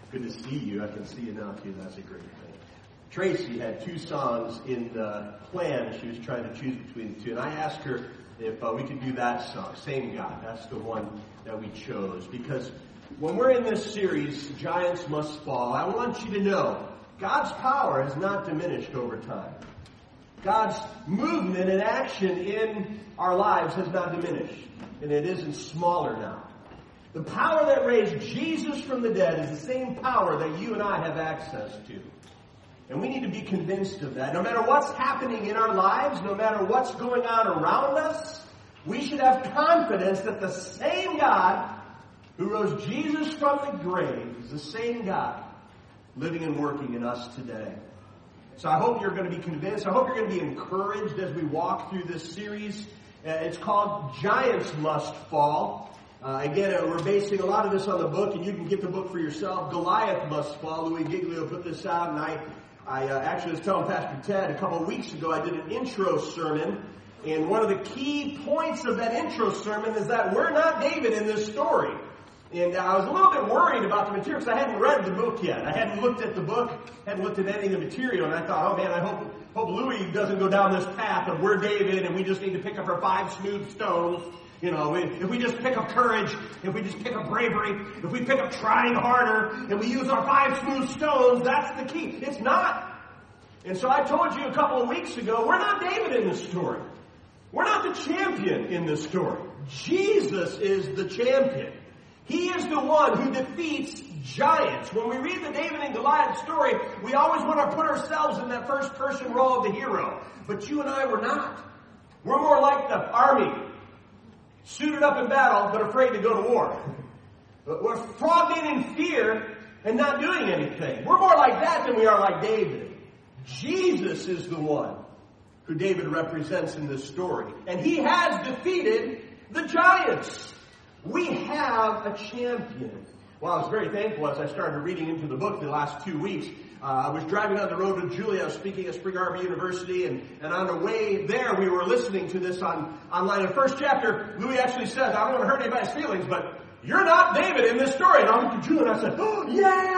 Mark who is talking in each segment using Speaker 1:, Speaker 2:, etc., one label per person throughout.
Speaker 1: Good to see you. I can see you now, too. That's a great thing. Tracy had two songs in the plan. She was trying to choose between the two. And I asked her if we could do that song, Same God. That's the one that we chose. Because when we're in this series, Giants Must Fall, I want you to know God's power has not diminished over time. God's movement and action in our lives has not diminished. And it isn't smaller now. The power that raised Jesus from the dead is the same power that you and I have access to. And we need to be convinced of that. No matter what's happening in our lives, no matter what's going on around us, we should have confidence that the same God who rose Jesus from the grave is the same God living and working in us today. So I hope you're going to be convinced. I hope you're going to be encouraged as we walk through this series. It's called Giants Must Fall. Again, we're basing a lot of this on the book, and you can get the book for yourself. Goliath Must Fall. Louis Giglio put this out, and I actually was telling Pastor Ted a couple of weeks ago, I did an intro sermon, and one of the key points of that intro sermon is that we're not David in this story. And I was a little bit worried about the material because I hadn't read the book yet. I hadn't looked at the book, hadn't looked at any of the material, and I thought, oh man, I hope Louis doesn't go down this path of we're David and we just need to pick up our 5 smooth stones. You know, if we just pick up courage, if we just pick up bravery, if we pick up trying harder, and we use our 5 smooth stones, that's the key. It's not. And so I told you a couple of weeks ago, we're not David in this story. We're not the champion in this story. Jesus is the champion. He is the one who defeats giants. When we read the David and Goliath story, we always want to put ourselves in that first person role of the hero. But you and I were not. We're more like the army. Suited up in battle, but afraid to go to war. We're frogging in fear and not doing anything. We're more like that than we are like David. Jesus is the one who David represents in this story. And he has defeated the giants. We have a champion. Well, I was very thankful as I started reading into the book the last 2 weeks. I was driving on the road to Julia. I was speaking at Spring Arbor University, and on the way there, we were listening to this online. In the first chapter, Louis actually says, I don't want to hurt anybody's feelings, but you're not David in this story. And I looked at Julia and I said, oh,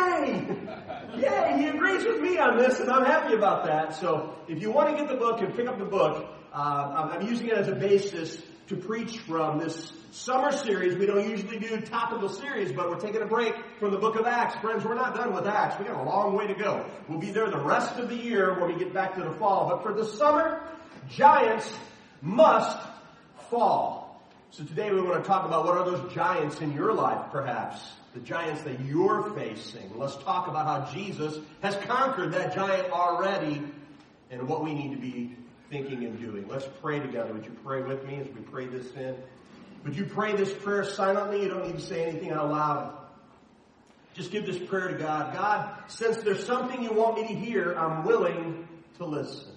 Speaker 1: yay! Yay! He agrees with me on this, and I'm happy about that. So if you want to get the book and pick up the book, I'm using it as a basis to preach from this summer series. We don't usually do topical series, but we're taking a break from the book of Acts. Friends, we're not done with Acts. We got a long way to go. We'll be there the rest of the year when we get back to the fall. But for the summer, giants must fall. So today we want to talk about what are those giants in your life, perhaps. The giants that you're facing. Let's talk about how Jesus has conquered that giant already and what we need to be thinking and doing. Let's pray together. Would you pray with me as we pray this in? Would you pray this prayer silently? You don't need to say anything out loud. Just give this prayer to God. God, since there's something you want me to hear, I'm willing to listen.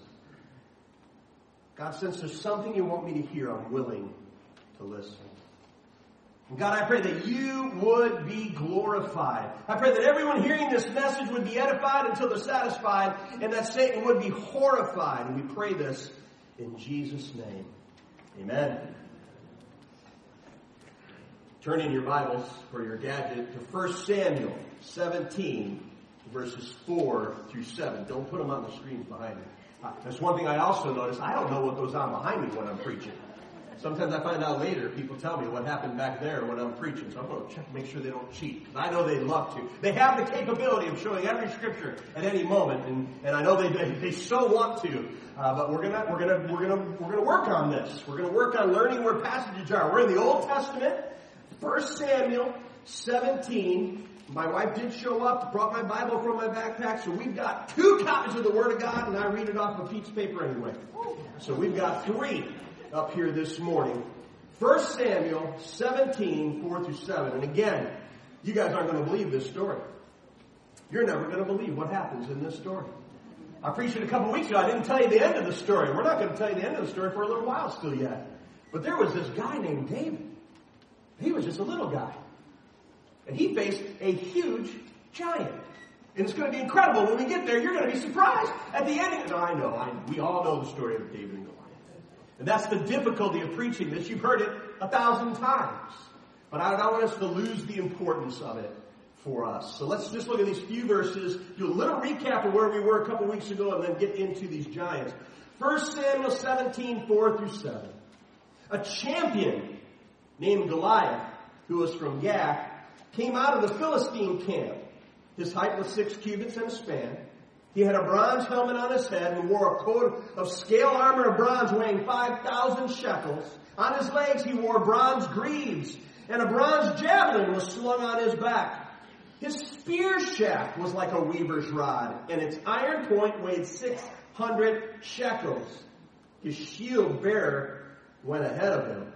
Speaker 1: God, since there's something you want me to hear, I'm willing to listen. And God, I pray that you would be glorified. I pray that everyone hearing this message would be edified until they're satisfied, and that Satan would be horrified. And we pray this in Jesus' name. Amen. Turn in your Bibles or your gadget to 1 Samuel 17, verses 4 through 7. Don't put them on the screens behind me. That's one thing I also notice. I don't know what goes on behind me when I'm preaching. Sometimes I find out later, people tell me what happened back there when I'm preaching. So I'm going to check to make sure they don't cheat. Because I know they'd love to. They have the capability of showing every scripture at any moment. And I know they so want to. But we're gonna work on this. We're going to work on learning where passages are. We're in the Old Testament. 1 Samuel 17. My wife did show up, brought my Bible from my backpack, so we've got 2 copies of the Word of God, and I read it off a piece of paper anyway. So we've got 3 up here this morning. 1 Samuel 17, 4 through 7. And again, you guys aren't going to believe this story. You're never going to believe what happens in this story. I preached it a couple weeks ago. I didn't tell you the end of the story. We're not going to tell you the end of the story for a little while still yet. But there was this guy named David. He was just a little guy. And he faced a huge giant. And it's going to be incredible. When we get there, you're going to be surprised. At the end, we all know the story of David and Goliath. And that's the difficulty of preaching this. You've heard it 1,000 times. But I don't want us to lose the importance of it. for us. So let's just look at these few verses, do a little recap of where we were a couple weeks ago, and then get into these giants. 1 Samuel 17, 4 through 7. A champion named Goliath, who was from Gath, came out of the Philistine camp. His height was 6 cubits and a span. He had a bronze helmet on his head and wore a coat of scale armor of bronze weighing 5,000 shekels. On his legs he wore bronze greaves, and a bronze javelin was slung on his back. His spear shaft was like a weaver's rod, and its iron point weighed 600 shekels. His shield bearer went ahead of him.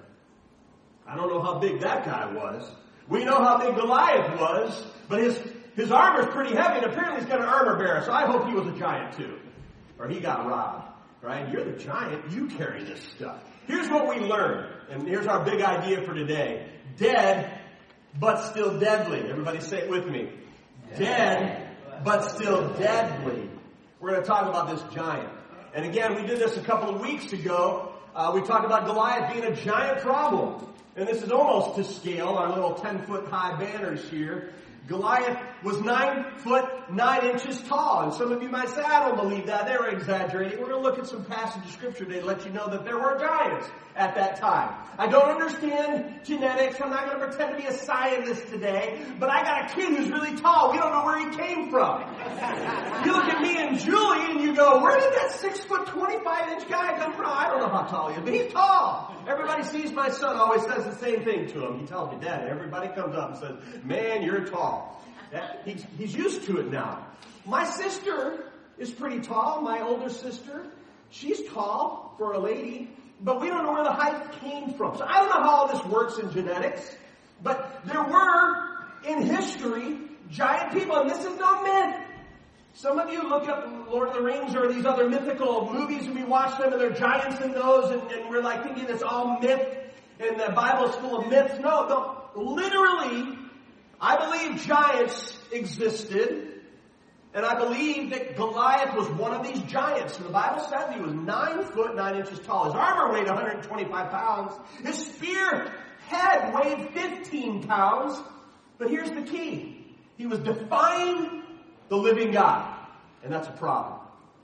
Speaker 1: I don't know how big that guy was. We know how big Goliath was, but his armor's pretty heavy, and apparently he's got an armor bearer, so I hope he was a giant too. Or he got robbed, right? You're the giant, you carry this stuff. Here's what we learned, and here's our big idea for today. Dead, but still deadly. Everybody say it with me. Dead, but still deadly. We're going to talk about this giant. And again, we did this a couple of weeks ago. We talked about Goliath being a giant problem. And this is almost to scale, our little 10-foot high banners here. Goliath was 9 foot 9 inches tall. And some of you might say, I don't believe that. They were exaggerating. We're going to look at some passage of scripture today to let you know that there were giants at that time. I don't understand genetics. I'm not going to pretend to be a scientist today. But I got a kid who's really tall. We don't know where he came from. You look at me and Julie and you go, where did that 6 foot 25 inch guy come from? I don't know how tall he is, but he's tall. Everybody sees my son always says the same thing to him. He tells me, Dad, everybody comes up and says, man, you're tall. He's used to it now. My sister is pretty tall, my older sister. She's tall for a lady, but we don't know where the height came from. So I don't know how all this works in genetics, but there were, in history, giant people, and this is no myth. Some of you look up Lord of the Rings or these other mythical movies, and we watch them, and there are giants in those, and we're like thinking it's all myth, and the Bible's full of myths. No, literally, I believe giants existed, and I believe that Goliath was one of these giants. And the Bible says he was 9 foot 9 inches tall. His armor weighed 125 pounds. His spear head weighed 15 pounds. But here's the key. He was defying the living God. And that's a problem.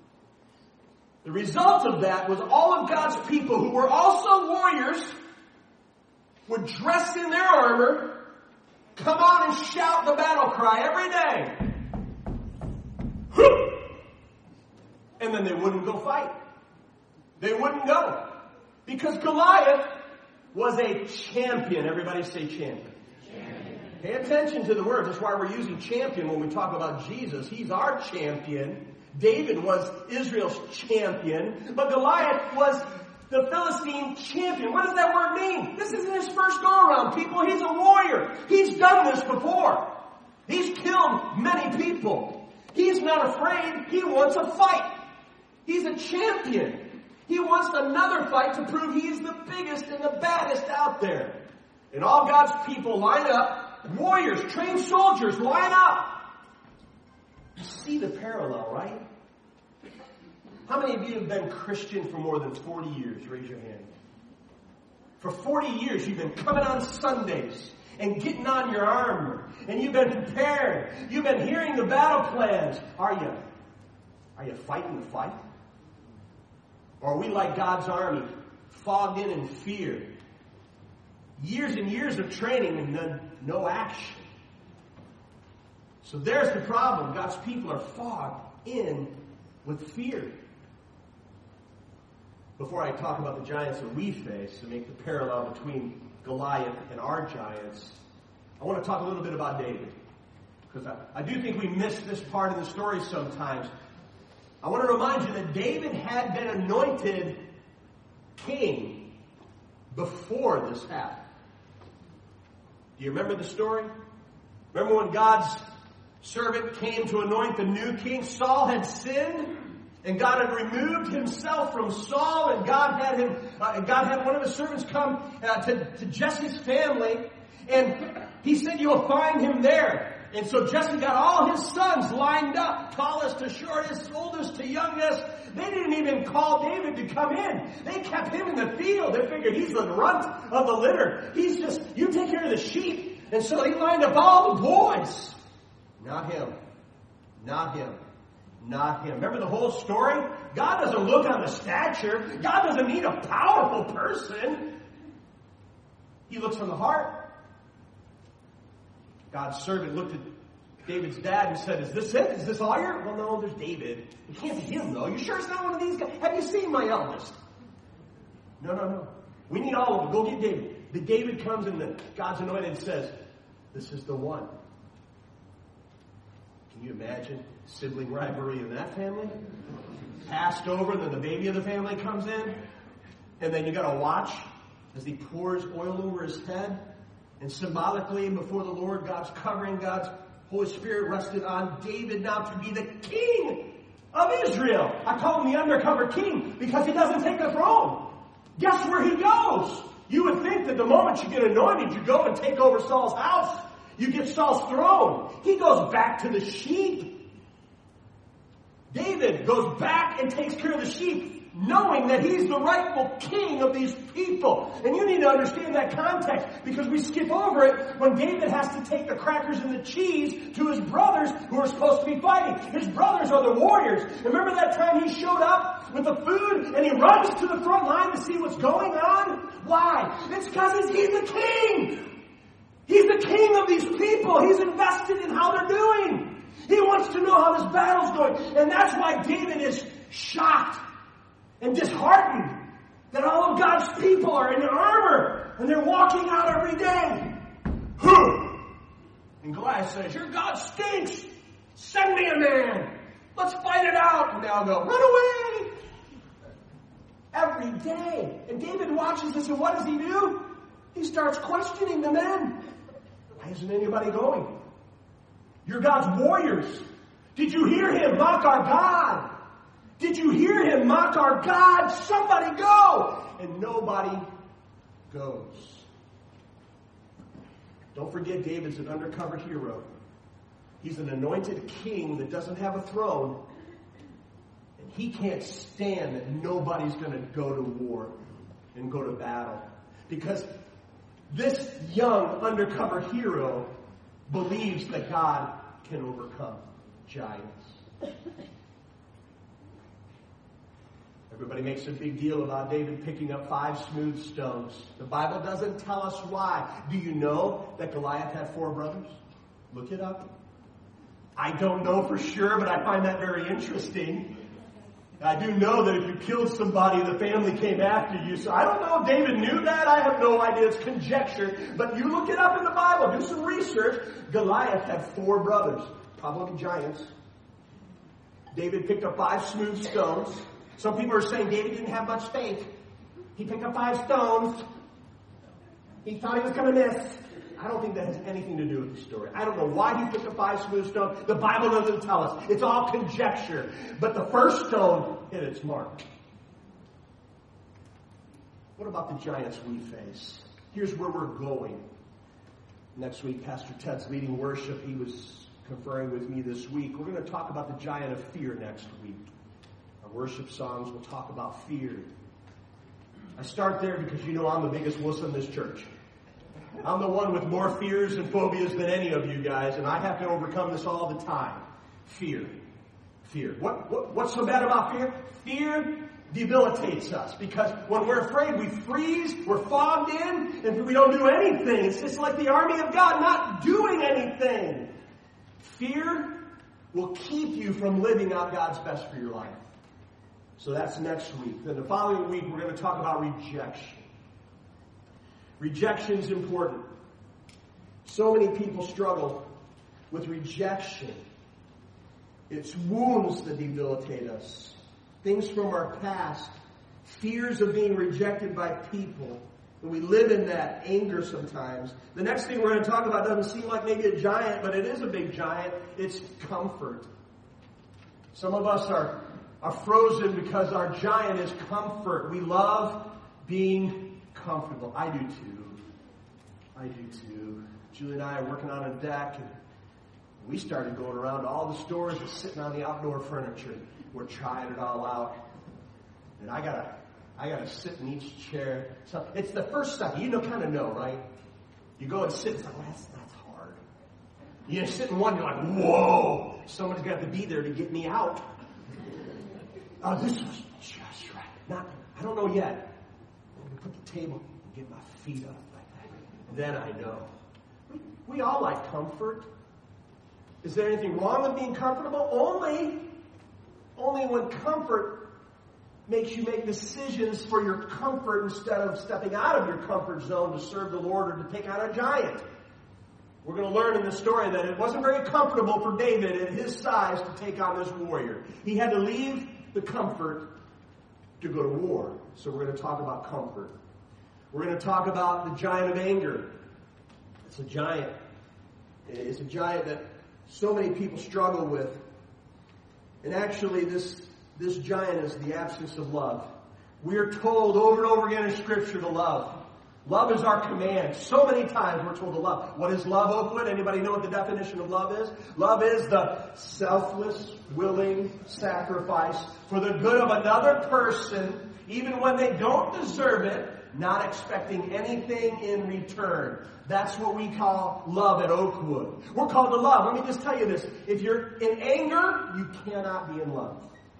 Speaker 1: The result of that was all of God's people, who were also warriors, would dress in their armor, come out and shout the battle cry every day. And then they wouldn't go fight. They wouldn't go. Because Goliath was a champion. Everybody say champion. Pay attention to the word. That's why we're using champion when we talk about Jesus. He's our champion. David was Israel's champion. But Goliath was the Philistine champion. What does that word mean? This isn't his first go-around, people. He's a warrior. He's done this before. He's killed many people. He's not afraid. He wants a fight. He's a champion. He wants another fight to prove he's the biggest and the baddest out there. And all God's people line up. Warriors, trained soldiers, line up. You see the parallel, right? How many of you have been Christian for more than 40 years? Raise your hand. For 40 years, you've been coming on Sundays and getting on your armor. And you've been prepared. You've been hearing the battle plans. Are you fighting the fight? Or are we like God's army, fogged in fear? Years and years of training and then no action. So there's the problem. God's people are fogged in with fear. Before I talk about the giants that we face and make the parallel between Goliath and our giants, I want to talk a little bit about David. Because I do think we miss this part of the story sometimes. I want to remind you that David had been anointed king before this happened. Do you remember the story? Remember when God's servant came to anoint the new king? Saul had sinned, and God had removed himself from Saul, and God had one of his servants come to Jesse's family, and he said, "You'll find him there." And so Jesse got all his sons lined up, tallest to shortest, oldest to youngest. They didn't even call David to come in. They kept him in the field. They figured he's the runt of the litter. You take care of the sheep. And so he lined up all the boys. Not him. Not him. Not him. Remember the whole story? God doesn't look on the stature. God doesn't need a powerful person. He looks on the heart. God's servant looked at David's dad and said, is this it? Is this all your? Well, no, there's David. It can't be him, though. You sure it's not one of these guys? Have you seen my eldest? No. We need all of them. Go get David. The David comes and God's anointed and says, this is the one. Can you imagine sibling rivalry in that family? Passed over, and then the baby of the family comes in. And then you got to watch as he pours oil over his head. And symbolically, before the Lord, God's covering, God's Holy Spirit rested on David now to be the king of Israel. I call him the undercover king because he doesn't take the throne. Guess where he goes? You would think that the moment you get anointed, you go and take over Saul's house. You get Saul's throne. He goes back to the sheep. David goes back and takes care of the sheep, knowing that he's the rightful king of these people. And you need to understand that context, because we skip over it when David has to take the crackers and the cheese to his brothers who are supposed to be fighting. His brothers are the warriors. Remember that time he showed up with the food and he runs to the front line to see what's going on? Why? It's because he's the king. He's the king of these people. He's invested in how they're doing. He wants to know how this battle's going. And that's why David is shocked and disheartened that all of God's people are in armor and they're walking out every day. And Goliath says, your God stinks. Send me a man. Let's fight it out. And they all go, run away. Every day. And David watches this, and what does he do? He starts questioning the men. Why isn't anybody going? You're God's warriors. Did you hear him mock our God? Did you hear him mock our God? Somebody go! And nobody goes. Don't forget, David's an undercover hero. He's an anointed king that doesn't have a throne. And he can't stand that nobody's going to go to war and go to battle. Because this young undercover hero believes that God can overcome giants. Everybody makes a big deal about David picking up 5 smooth stones. The Bible doesn't tell us why. Do you know that Goliath had 4 brothers? Look it up. I don't know for sure, but I find that very interesting. I do know that if you killed somebody, the family came after you. So I don't know if David knew that. I have no idea. It's conjecture. But you look it up in the Bible. Do some research. Goliath had 4 brothers, probably giants. David picked up 5 smooth stones. Some people are saying David didn't have much faith. He picked up 5 stones. He thought he was going to miss. I don't think that has anything to do with the story. I don't know why he picked up 5 smooth stones. The Bible doesn't tell us. It's all conjecture. But the first stone hit its mark. What about the giants we face? Here's where we're going. Next week, Pastor Ted's leading worship. He was conferring with me this week. We're going to talk about the giant of fear next week. Our worship songs will talk about fear. I start there because you know I'm the biggest wuss in this church. I'm the one with more fears and phobias than any of you guys, and I have to overcome this all the time. Fear. Fear. What's so bad about fear? Fear debilitates us, because when we're afraid, we freeze, we're fogged in, and we don't do anything. It's just like the army of God not doing anything. Fear will keep you from living out God's best for your life. So that's next week. Then the following week, we're going to talk about rejection. Rejection is important. So many people struggle with rejection. It's wounds that debilitate us. Things from our past. Fears of being rejected by people. And we live in that anger sometimes. The next thing we're going to talk about doesn't seem like maybe a giant, but it is a big giant. It's comfort. Some of us are frozen because our giant is comfort. We love being comfortable. I do too. Julie and I are working on a deck, and we started going around to all the stores and sitting on the outdoor furniture. We're trying it all out. And I gotta sit in each chair. So it's the first second. You kind of know, right? You go and sit, it's like, well, that's hard. You sit in one, you're like, whoa, someone's got to be there to get me out. Oh, this was just right. I don't know yet. I'm going to put the table and get my feet up like that. Then I know. We all like comfort. Is there anything wrong with being comfortable? Only when comfort makes you make decisions for your comfort instead of stepping out of your comfort zone to serve the Lord or to take out a giant. We're going to learn in this story that it wasn't very comfortable for David at his size to take on this warrior. He had to leave the comfort to go to war. So we're going to talk about comfort. We're going to talk about the giant of anger. It's a giant. It's a giant that so many people struggle with. And actually, this giant is the absence of love. We are told over and over again in Scripture to love. Love is our command. So many times we're told to love. What is love, Oakwood? Anybody know what the definition of love is? Love is the selfless, willing sacrifice for the good of another person, even when they don't deserve it, not expecting anything in return. That's what we call love at Oakwood. We're called to love. Let me just tell you this. If you're in anger, you cannot be in love.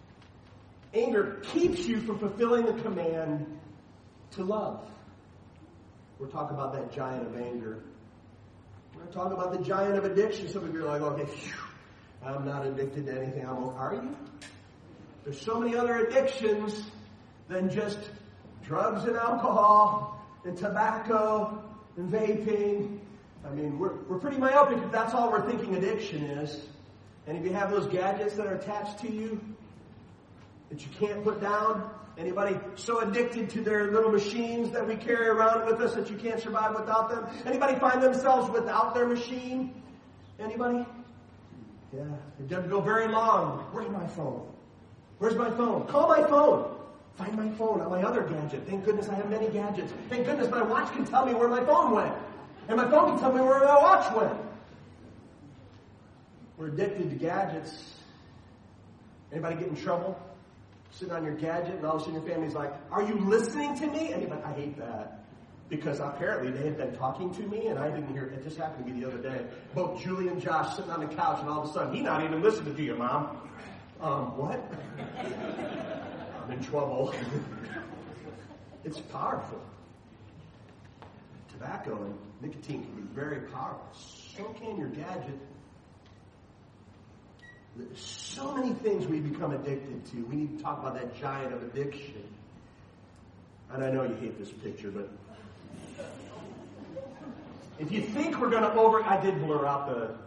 Speaker 1: Anger keeps you from fulfilling the command to love. We're talking about that giant of anger. We're going to talk about the giant of addiction. Some of you are like, okay, I'm not addicted to anything. Are you? There's so many other addictions than just drugs and alcohol and tobacco and vaping. I mean, we're pretty myopic if that's all we're thinking addiction is. And if you have those gadgets that are attached to you that you can't put down, anybody so addicted to their little machines that we carry around with us that you can't survive without them? Anybody find themselves without their machine? Anybody? Yeah. It doesn't go very long. Where's my phone? Where's my phone? Call my phone. Find my phone on my other gadget. Thank goodness I have many gadgets. Thank goodness my watch can tell me where my phone went. And my phone can tell me where my watch went. We're addicted to gadgets. Anybody get in trouble? Sitting on your gadget and all of a sudden your family's like, are you listening to me? And you're like, I hate that. Because apparently they had been talking to me and I didn't hear it. It just happened to me the other day. Both Julie and Josh sitting on the couch and all of a sudden, he's not even listening to you, Mom. What? I'm in trouble. It's powerful. Tobacco and nicotine can be very powerful. So can your gadget. There's so many things we become addicted to. We need to talk about that giant of addiction. And I know you hate this picture, but if you think we're going to I did blur out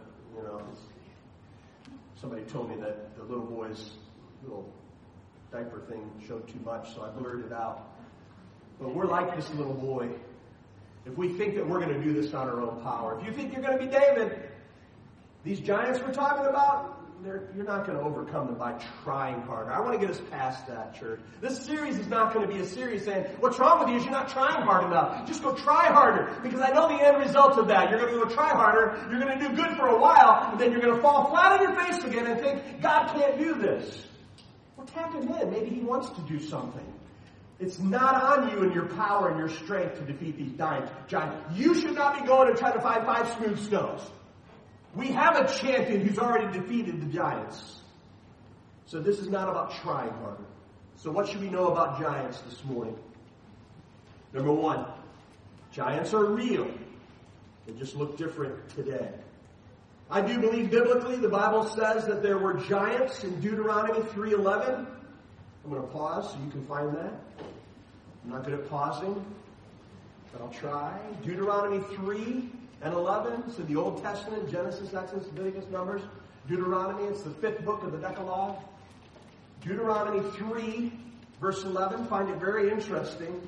Speaker 1: somebody told me that the little boy's little diaper thing showed too much, so I blurred it out. But we're like this little boy. If we think that we're going to do this on our own power, if you think you're going to be David, these giants we're talking about, you're not going to overcome them by trying harder. I want to get us past that, church. This series is not going to be a series saying, what's wrong with you is you're not trying hard enough. Just go try harder. Because I know the end result of that. You're going to go try harder. You're going to do good for a while. And then you're going to fall flat on your face again and think, God can't do this. Well, tap him in. Maybe he wants to do something. It's not on you and your power and your strength to defeat these giants. You should not be going and trying to find 5 smooth stones. We have a champion who's already defeated the giants. So this is not about trying harder. So what should we know about giants this morning? Number 1, giants are real. They just look different today. I do believe biblically the Bible says that there were giants in Deuteronomy 3:11. I'm going to pause so you can find that. I'm not good at pausing, but I'll try. Deuteronomy 3:11. So the Old Testament, Genesis, Exodus, Leviticus, Numbers. Deuteronomy, it's the 5th book of the Decalogue. Deuteronomy 3, verse 11. Find it very interesting.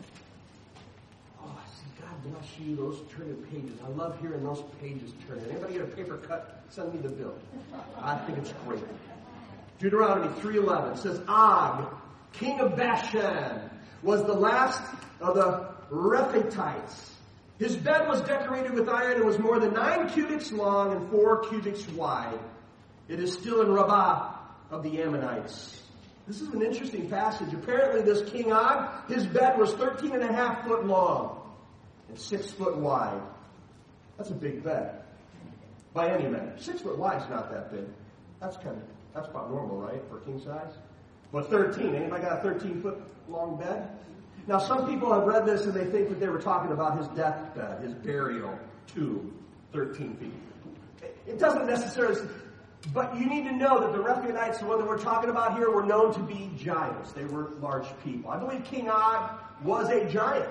Speaker 1: Oh, see, God bless you, those turning pages. I love hearing those pages turning. Anybody get a paper cut? Send me the bill. I think it's great. Deuteronomy 3:11 says, Og, king of Bashan, was the last of the Rephaites. His bed was decorated with iron and was more than 9 cubits long and 4 cubits wide. It is still in Rabbah of the Ammonites. This is an interesting passage. Apparently this King Og, his bed was 13.5 foot long and 6 foot wide. That's a big bed. by any measure. 6 foot wide is not that big. That's about normal, right, for king size? But 13, anybody got a 13-foot long bed? Now, some people have read this and they think that they were talking about his deathbed, his burial tomb, 13 feet. It doesn't necessarily, but you need to know that the Rephaites, the one that we're talking about here, were known to be giants. They were large people. I believe King Og was a giant.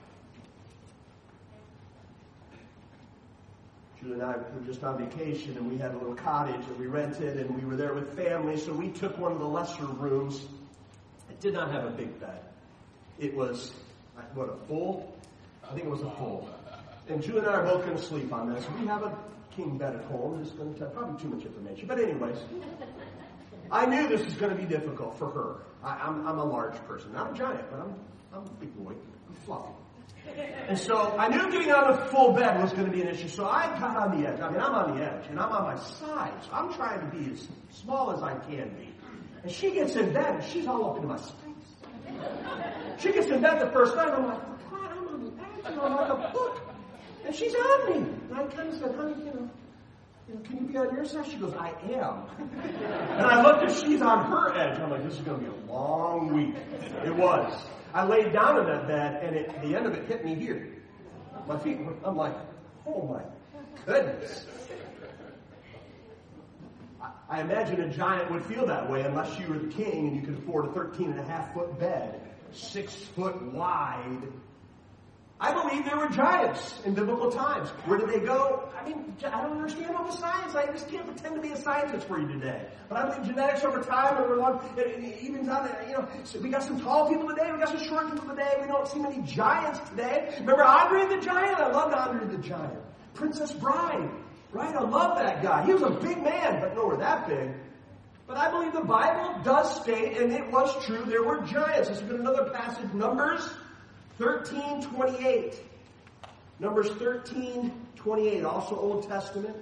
Speaker 1: Julie and I were just on vacation, and we had a little cottage that we rented, and we were there with family, so we took one of the lesser rooms. It did not have a big bed. It was, what, a full? I think it was a full. And Julie and I are both going to sleep on this. We have a king bed at home. I'm just going to tell probably too much information. But anyways, I knew this was going to be difficult for her. I'm a large person. Not a giant, but I'm a big boy. I'm fluffy. And so I knew getting on the full bed was going to be an issue. So I got on the edge. I mean, I'm on the edge, and I'm on my side. So I'm trying to be as small as I can be. And she gets in bed, and she's all up into my space. She gets in bed the first night, and I'm like, God, I'm on the edge, I'm like a book. And she's on me. And I kind of said, honey, can you be on your side? She goes, I am. And I looked and she's on her edge. I'm like, this is going to be a long week. It was. I laid down in that bed, and the end of it hit me here. My feet were, I'm like, oh my goodness. I imagine a giant would feel that way unless you were the king and you could afford a 13.5-foot bed, 6 foot wide. I believe there were giants in biblical times. Where did they go? I mean, I don't understand all the science. I just can't pretend to be a scientist for you today. But I believe genetics over time, even so we got some tall people today. We got some short people today. We don't see many giants today. Remember Andre the Giant? I loved Andre the Giant. Princess Bride, right? I love that guy. He was a big man, but nowhere that big. But I believe the Bible does state, and it was true, there were giants. Let's look at another passage, Numbers 13:28. Numbers 13:28, also Old Testament.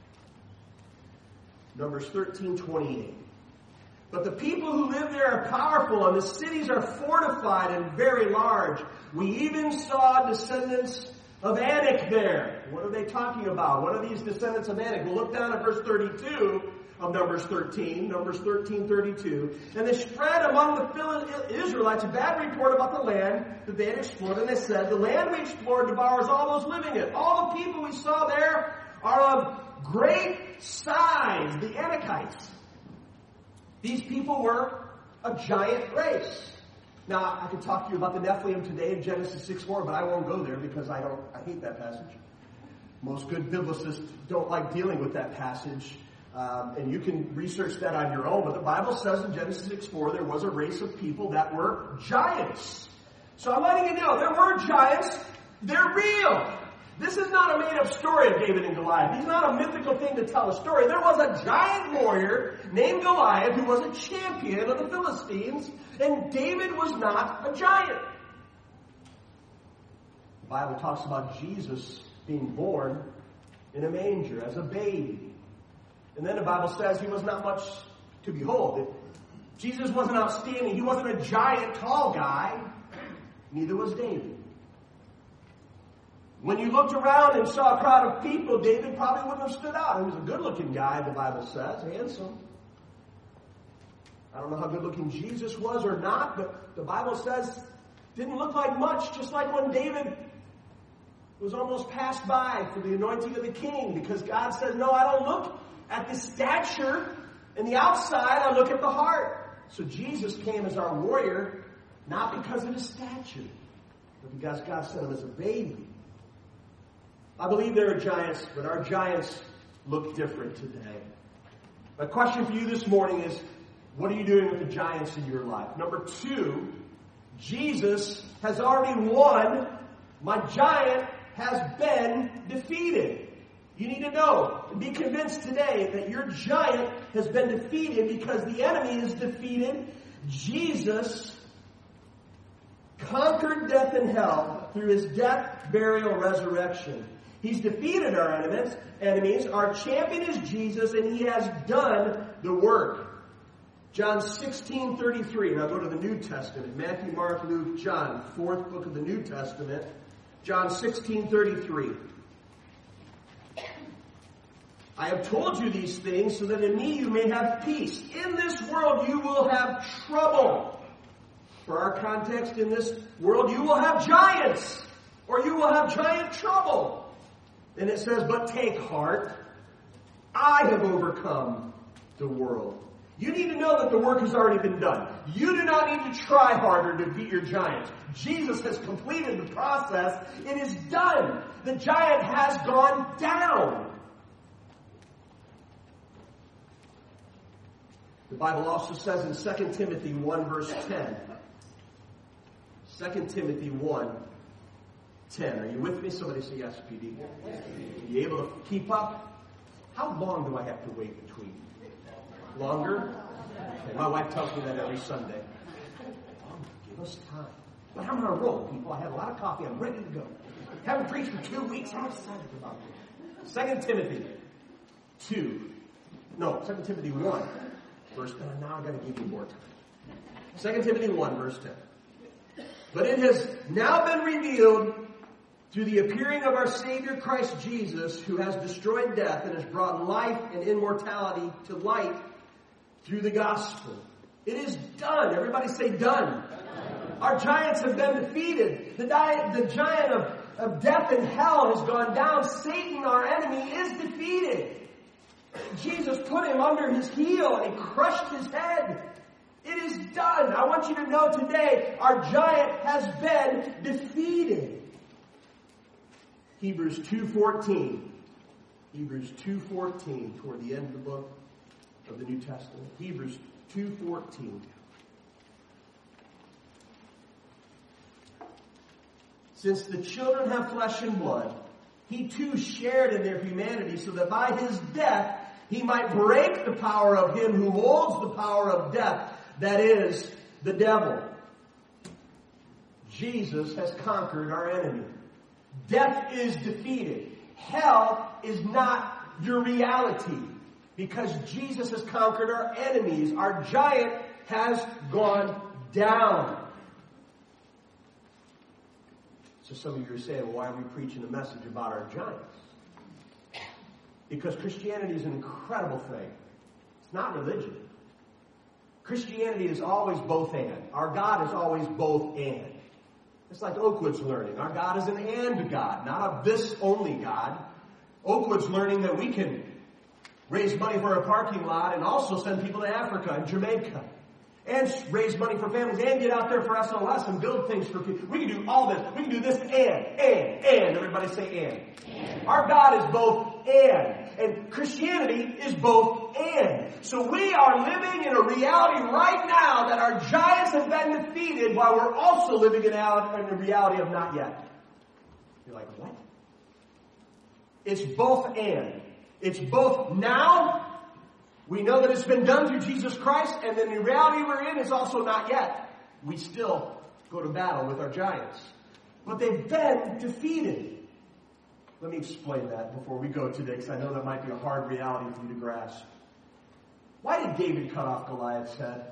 Speaker 1: Numbers 13:28. But the people who live there are powerful, and the cities are fortified and very large. We even saw descendants of Anak there. What are they talking about? What are these descendants of Anak? We'll look down at verse 32 of Numbers 13, Numbers 13:32. And they spread among the Israelites a bad report about the land that they had explored. And they said, the land we explored devours all those living in it. All the people we saw there are of great size, the Anakites. These people were a giant race. Now, I could talk to you about the Nephilim today in Genesis 6:4, but I won't go there because I hate that passage. Most good biblicists don't like dealing with that passage. And you can research that on your own, but the Bible says in Genesis 6:4 there was a race of people that were giants. So I'm letting you know, there were giants. They're real. This is not a made-up story of David and Goliath. He's not a mythical thing to tell a story. There was a giant warrior named Goliath who was a champion of the Philistines, and David was not a giant. The Bible talks about Jesus being born in a manger as a baby. And then the Bible says he was not much to behold. Jesus wasn't outstanding. He wasn't a giant, tall guy. Neither was David. When you looked around and saw a crowd of people, David probably wouldn't have stood out. He was a good-looking guy, the Bible says, handsome. I don't know how good-looking Jesus was or not, but the Bible says didn't look like much, just like when David was almost passed by for the anointing of the king, because God said, no, I don't look at the stature and the outside, I look at the heart. So Jesus came as our warrior, not because of his stature, but because God sent him as a baby. I believe there are giants, but our giants look different today. My question for you this morning is, what are you doing with the giants in your life? Number 2, Jesus has already won. My giant has been defeated. You need to know and be convinced today that your giant has been defeated because the enemy is defeated. Jesus conquered death and hell through his death, burial, resurrection. He's defeated our enemies. Our champion is Jesus, and he has done the work. John 16:33. Now go to the New Testament. Matthew, Mark, Luke, John. 4th book of the New Testament. John 16:33. I have told you these things so that in me you may have peace. In this world you will have trouble. For our context, in this world you will have giants, or you will have giant trouble. And it says, but take heart, I have overcome the world. You need to know that the work has already been done. You do not need to try harder to beat your giants. Jesus has completed the process. It is done. The giant has gone down. The Bible also says in 2 Timothy 1 verse 10. 2 Timothy 1, 10. Are you with me? Somebody say yes, PD. Are you able to keep up? How long do I have to wait between? Longer? Okay, my wife tells me that every Sunday. Oh, give us time. But I'm on a roll, people. I had a lot of coffee. I'm ready to go. Haven't preached for 2 weeks. I'm excited about it. 2 Timothy 2. No, 2 Timothy 1. Verse 10. Now I've got to give you more time. 2 Timothy 1, verse 10. But it has now been revealed through the appearing of our Savior Christ Jesus, who has destroyed death and has brought life and immortality to light through the gospel. It is done. Everybody say done. Our giants have been defeated. The giant of death and hell has gone down. Satan, our enemy, is defeated. Jesus put him under his heel and crushed his head. It is done. I want you to know today, our giant has been defeated. Hebrews 2:14. Hebrews 2:14, toward the end of the book of the New Testament. Hebrews 2:14. Since the children have flesh and blood, he too shared in their humanity, so that by his death he might break the power of him who holds the power of death, that is, the devil. Jesus has conquered our enemy. Death is defeated. Hell is not your reality, because Jesus has conquered our enemies. Our giant has gone down. So some of you are saying, well, why are we preaching a message about our giants? Because Christianity is an incredible thing. It's not religion. Christianity is always both and. Our God is always both and. It's like Oakwood's learning. Our God is an and God, not a this only God. Oakwood's learning that we can raise money for a parking lot and also send people to Africa and Jamaica. And raise money for families and get out there for SOS and build things for people. We can do all this. We can do this and. Everybody say and. Our God is both and. And Christianity is both and. So we are living in a reality right now that our giants have been defeated, while we're also living in a reality of not yet. You're like, what? It's both and. It's both now. We know that it's been done through Jesus Christ, and then the reality we're in is also not yet. We still go to battle with our giants. But they've been defeated. Let me explain that before we go today, because I know that might be a hard reality for you to grasp. Why did David cut off Goliath's head?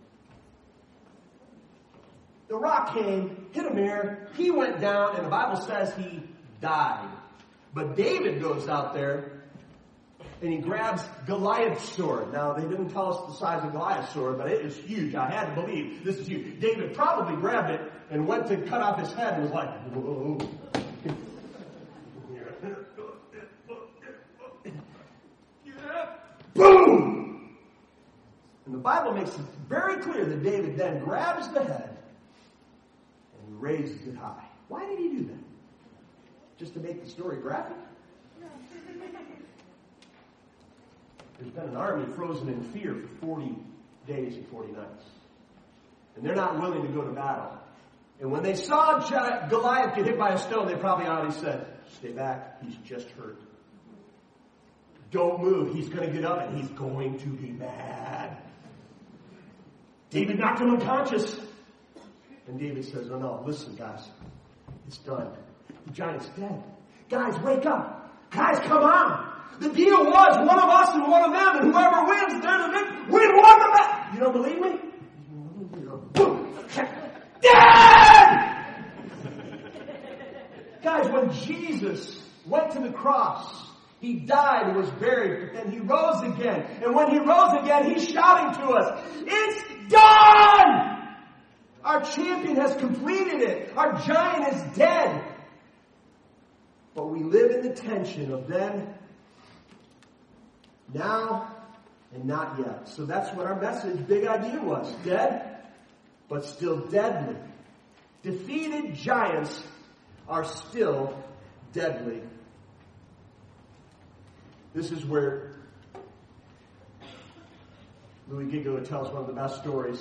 Speaker 1: The rock came, hit him here, he went down, and the Bible says he died. But David goes out there and he grabs Goliath's sword. Now, they didn't tell us the size of Goliath's sword, but it is huge. I had to believe this is huge. David probably grabbed it and went to cut off his head and was like, whoa. Boom! And the Bible makes it very clear that David then grabs the head and raises it high. Why did he do that? Just to make the story graphic? There's been an army frozen in fear for 40 days and 40 nights. And they're not willing to go to battle. And when they saw Goliath get hit by a stone, they probably already said, stay back, he's just hurt. Don't move, he's going to get up and he's going to be mad. David knocked him unconscious. And David says, oh no, listen guys, it's done. The giant's dead. Guys, wake up. Guys, come on. The deal was one of us and one of them, and whoever wins, they're the victor. We won the battle. You don't believe me? Boom. Dead! Guys, when Jesus went to the cross, He died and was buried, but then he rose again. And when he rose again, he's shouting to us, "It's done!" Our champion has completed it. Our giant is dead. But we live in the tension of then, now, and not yet. So that's what our message, big idea was. Dead, but still deadly. Defeated giants are still deadly. This is where Louis Giglio tells one of the best stories.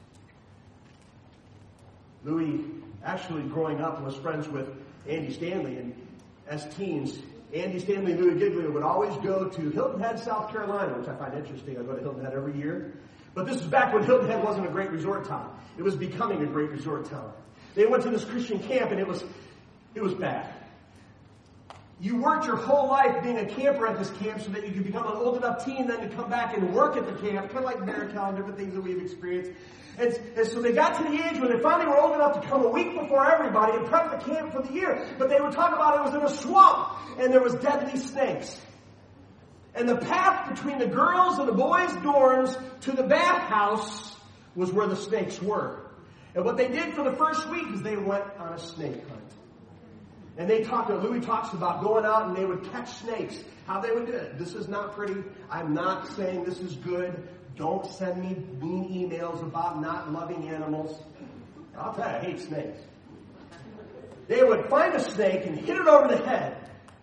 Speaker 1: Louis, actually growing up, was friends with Andy Stanley, and as teens, Andy Stanley and Louis Giglio would always go to Hilton Head, South Carolina, which I find interesting. I go to Hilton Head every year. But this was back when Hilton Head wasn't a great resort town. It was becoming a great resort town. They went to this Christian camp, and it was bad. You worked your whole life being a camper at this camp so that you could become an old enough teen then to come back and work at the camp, kind of like Marical and different things that we've experienced. And so they got to the age when they finally were old enough to come a week before everybody and prep the camp for the year. But they would talk about it was in a swamp, and there was deadly snakes. And the path between the girls' and the boys' dorms to the bathhouse was where the snakes were. And what they did for the first week is they went on a snake hunt. And Louis talks about going out and they would catch snakes. How they would do it. This is not pretty. I'm not saying this is good. Don't send me mean emails about not loving animals. I'll tell you, I hate snakes. They would find a snake and hit it over the head.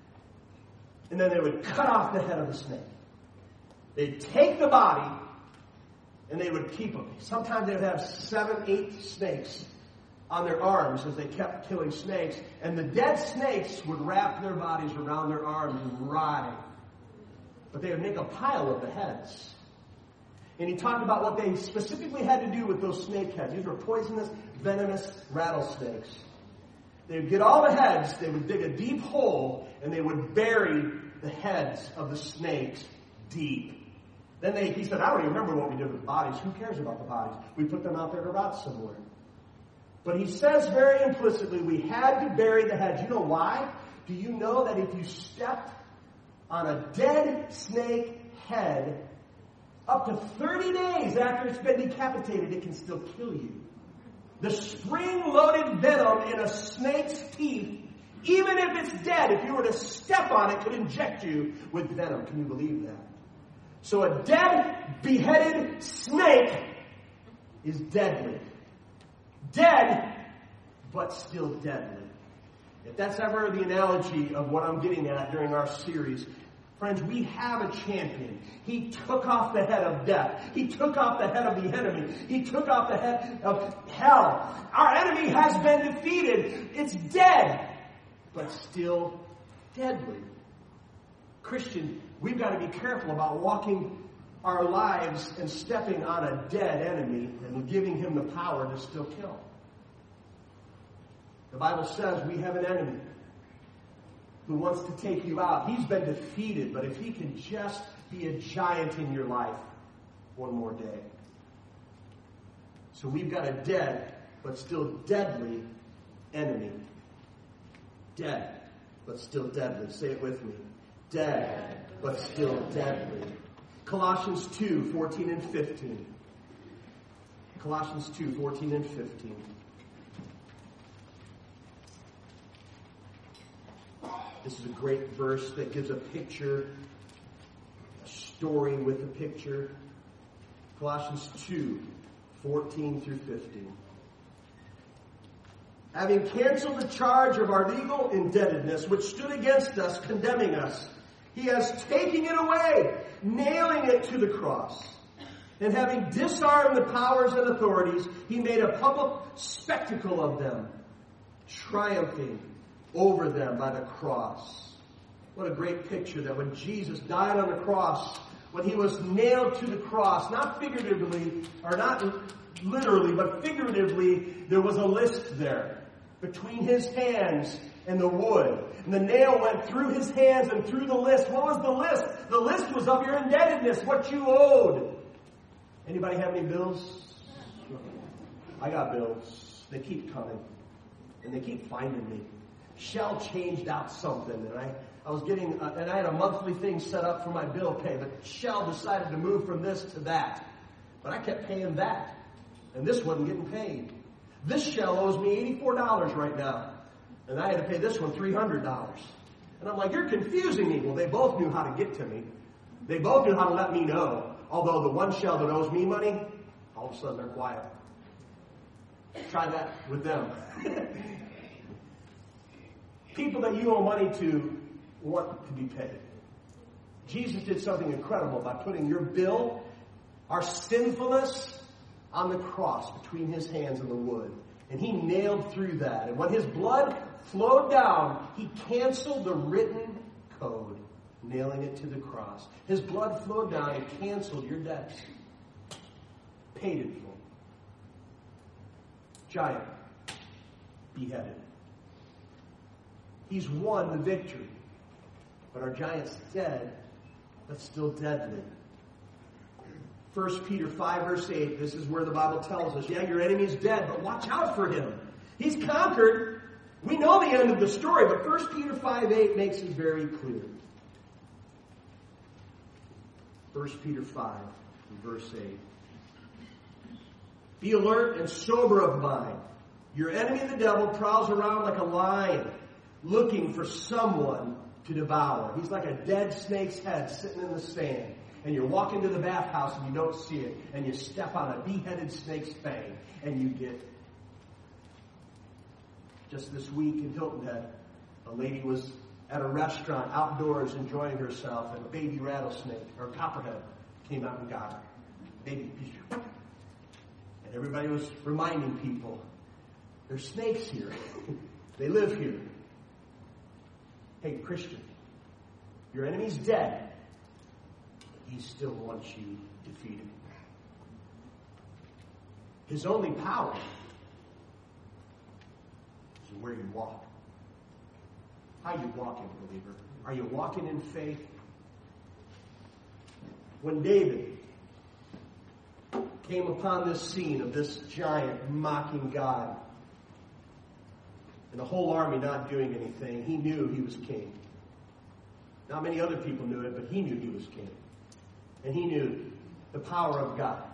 Speaker 1: And then they would cut off the head of the snake. They'd take the body and they would keep them. Sometimes they would have 7, 8 snakes on their arms as they kept killing snakes. And the dead snakes would wrap their bodies around their arms and ride. But they would make a pile of the heads. And he talked about what they specifically had to do with those snake heads. These were poisonous, venomous rattlesnakes. They would get all the heads, they would dig a deep hole, and they would bury the heads of the snakes deep. Then he said, I don't even remember what we did with the bodies. Who cares about the bodies? We put them out there to rot somewhere. But he says very implicitly, we had to bury the heads. You know why? Do you know that if you stepped on a dead snake head, up to 30 days after it's been decapitated, it can still kill you? The spring-loaded venom in a snake's teeth, even if it's dead, if you were to step on it, could inject you with venom. Can you believe that? So a dead, beheaded snake is deadly. Dead, but still deadly. If that's ever the analogy of what I'm getting at during our series, friends, we have a champion. He took off the head of death. He took off the head of the enemy. He took off the head of hell. Our enemy has been defeated. It's dead, but still deadly. Christian, we've got to be careful about walking our lives and stepping on a dead enemy and giving him the power to still kill. The Bible says we have an enemy who wants to take you out. He's been defeated, but if he can just be a giant in your life one more day. So we've got a dead, but still deadly enemy. Dead, but still deadly. Say it with me. Dead, but still deadly. Colossians 2, 14 and 15. Colossians 2, 14 and 15. This is a great verse that gives a picture, a story with a picture. Colossians 2, 14 through 15. Having canceled the charge of our legal indebtedness, which stood against us, condemning us, he has taken it away, nailing it to the cross. And having disarmed the powers and authorities, he made a public spectacle of them, triumphing over them by the cross. What a great picture that when Jesus died on the cross, when he was nailed to the cross, not figuratively, or not literally, but figuratively, there was a list there between his hands and the wood. And the nail went through his hands and through the list. What was the list? The list was of your indebtedness, what you owed. Anybody have any bills? I got bills. They keep coming. And they keep finding me. Shell changed out something, and and I had a monthly thing set up for my bill pay, but Shell decided to move from this to that. But I kept paying that, and this wasn't getting paid. This Shell owes me $84 right now, and I had to pay this one $300. And I'm like, you're confusing me. Well, they both knew how to get to me. They both knew how to let me know. Although the one Shell that owes me money, all of a sudden they're quiet. Try that with them. People that you owe money to want to be paid. Jesus did something incredible by putting your bill, our sinfulness, on the cross between his hands and the wood. And he nailed through that. And when his blood flowed down, he canceled the written code, nailing it to the cross. His blood flowed down and canceled your debts. Paid it for. Giant. Beheaded. He's won the victory. But our giant's dead, but still deadly. 1 Peter 5 verse 8, this is where the Bible tells us, yeah, your enemy's dead, but watch out for him. He's conquered. We know the end of the story, but 1 Peter 5:8 makes it very clear. 1 Peter 5, verse 8. Be alert and sober of mind. Your enemy, the devil, prowls around like a lion, looking for someone to devour. He's like a dead snake's head sitting in the sand. And you're walking to the bathhouse and you don't see it. And you step on a beheaded snake's fang. And you get... Just this week in Hilton Head, a lady was at a restaurant outdoors enjoying herself, and a baby rattlesnake, or copperhead, came out and got her. Baby. And everybody was reminding people, there's snakes here. They live here. Hey, Christian, your enemy's dead. He still wants you defeated. His only power is where you walk. How you walking, believer? Are you walking in faith? When David came upon this scene of this giant mocking God, and the whole army not doing anything, he knew he was king. Not many other people knew it, but he knew he was king. And he knew the power of God.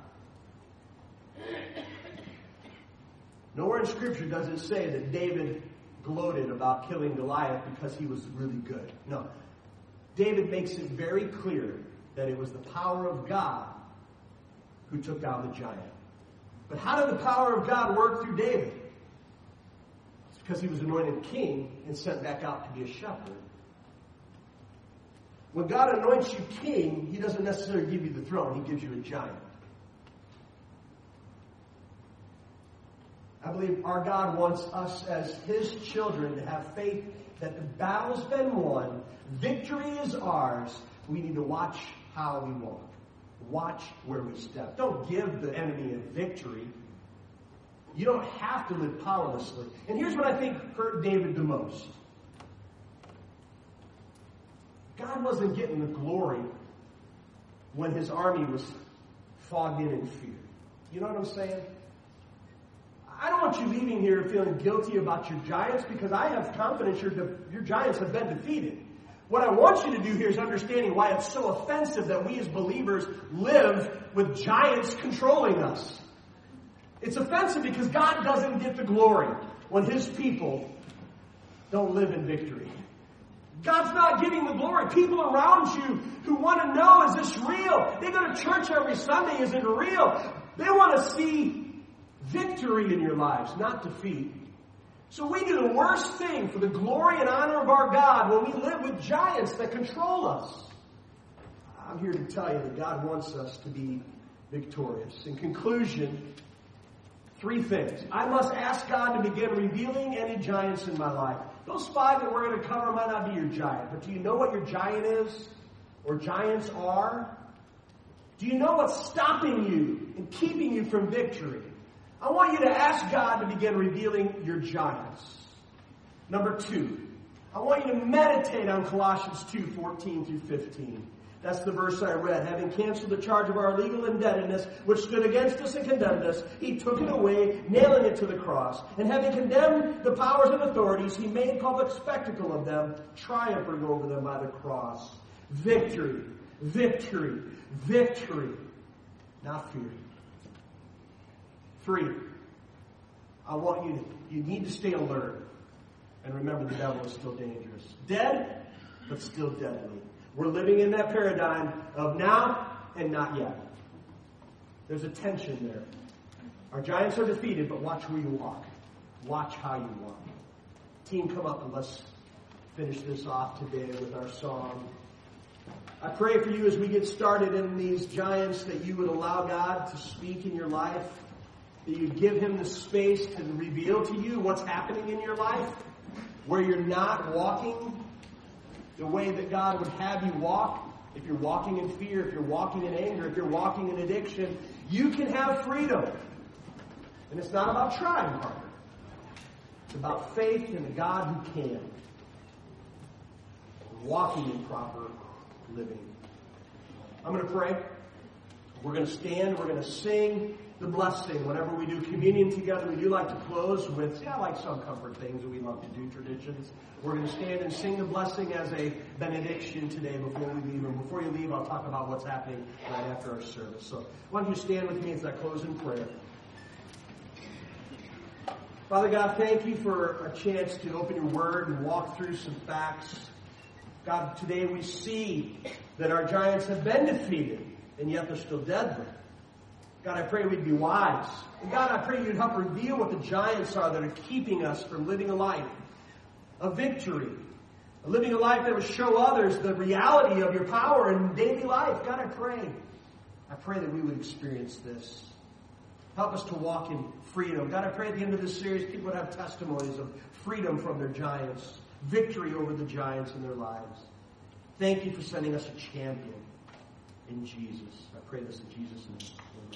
Speaker 1: Nowhere in Scripture does it say that David gloated about killing Goliath because he was really good. No. David makes it very clear that it was the power of God who took down the giant. But how did the power of God work through David? It's because he was anointed king and sent back out to be a shepherd. When God anoints you king, he doesn't necessarily give you the throne. He gives you a giant. I believe our God wants us as his children to have faith that the battle's been won. Victory is ours. We need to watch how we walk. Watch where we step. Don't give the enemy a victory. You don't have to live powerlessly. And here's what I think hurt David the most. God wasn't getting the glory when his army was fogged in fear. You know what I'm saying? I don't want you leaving here feeling guilty about your giants, because I have confidence your giants have been defeated. What I want you to do here is understanding why it's so offensive that we as believers live with giants controlling us. It's offensive because God doesn't get the glory when his people don't live in victory. God's not getting the glory. People around you who want to know, is this real? They go to church every Sunday. Is it real? They want to see victory in your lives, not defeat. So we do the worst thing for the glory and honor of our God when we live with giants that control us. I'm here to tell you that God wants us to be victorious. In conclusion, 3 things. I must ask God to begin revealing any giants in my life. Those 5 that we're going to cover might not be your giant, but do you know what your giant is? Or giants are? Do you know what's stopping you and keeping you from victory? I want you to ask God to begin revealing your giants. Number 2, I want you to meditate on Colossians 2:14 through 15.
Speaker 2: That's the verse I read. Having canceled the charge of our legal indebtedness, which stood against us and condemned us, he took it away, nailing it to the cross. And having condemned the powers and authorities, he made public spectacle of them, triumphing over them by the cross. Victory, victory, victory. Not fear. 3. I want you need to stay alert. And remember, the devil is still dangerous. Dead, but still deadly. We're living in that paradigm of now and not yet. There's a tension there. Our giants are defeated, but watch where you walk. Watch how you walk. Team, come up and let's finish this off today with our song. I pray for you as we get started in these giants that you would allow God to speak in your life, that you give him the space to reveal to you what's happening in your life, where you're not walking the way that God would have you walk. If you're walking in fear, if you're walking in anger, if you're walking in addiction, you can have freedom. And it's not about trying harder. It's about faith in the God who can. Walking in proper living. I'm going to pray. We're going to stand. We're going to sing the blessing. Whenever we do communion together, we do like to close with, like some comfort things that we love to do, traditions. We're going to stand and sing the blessing as a benediction today before we leave. And before you leave, I'll talk about what's happening right after our service. So why don't you stand with me as I close in prayer. Father God, thank you for a chance to open your word and walk through some facts. God, today we see that our giants have been defeated, and yet they're still deadly. God, I pray we'd be wise. And God, I pray you'd help reveal what the giants are that are keeping us from living a life of victory. Living a life that would show others the reality of your power in daily life. God, I pray that we would experience this. Help us to walk in freedom. God, I pray at the end of this series, people would have testimonies of freedom from their giants, victory over the giants in their lives. Thank you for sending us a champion in Jesus. I pray this in Jesus' name.